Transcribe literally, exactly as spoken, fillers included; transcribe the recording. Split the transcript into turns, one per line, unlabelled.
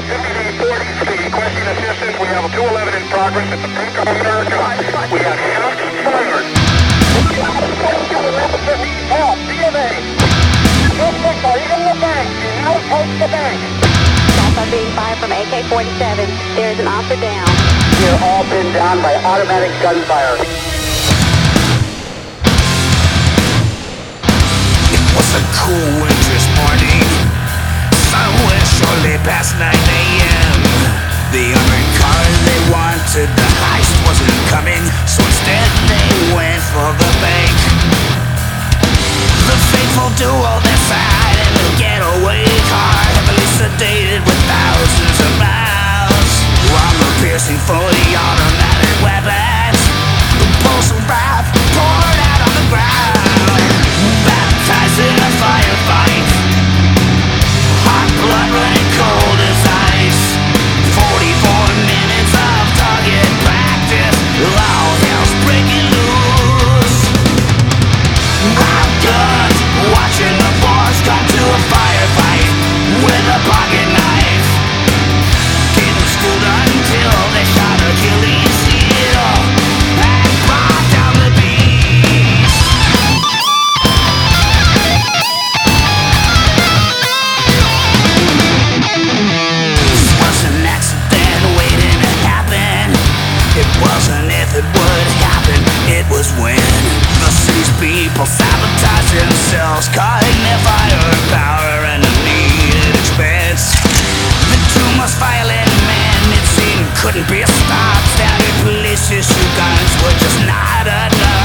fifty forty, requesting assistance. We have a two eleven in progress at the Bank of America. We have shots fired. Help, B of A. Suspects are in the bank. Now approach the bank.
Shots are being fired from A K forty-seven. There is an officer down.
We are all pinned down by automatic gunfire.
It was a cool winter's morning, somewhere shortly past nine a m The armored car they wanted, the heist wasn't coming, so instead they went for the bank. The faithful duo decide in the getaway car, heavily sedated with thousands of miles. Armor-piercing fully automatic weapons, the pulse of wrath poured out on the ground. Baptized in a firefight, hot blood running cold as ice. Forty-four minutes of target practice, all hell's breaking loose. I'm guns, watching the boss come to a firefight with a pocket knife. Didn't stood until they shot Achilles' heel and brought down the beast. This was an accident waiting to happen. It wasn't if it would happen, it was when the city's people sabotage themselves, cutting their firepower and the needed expense. The two most violent men, it seemed, couldn't be stopped. Standard police issue guns were just not enough.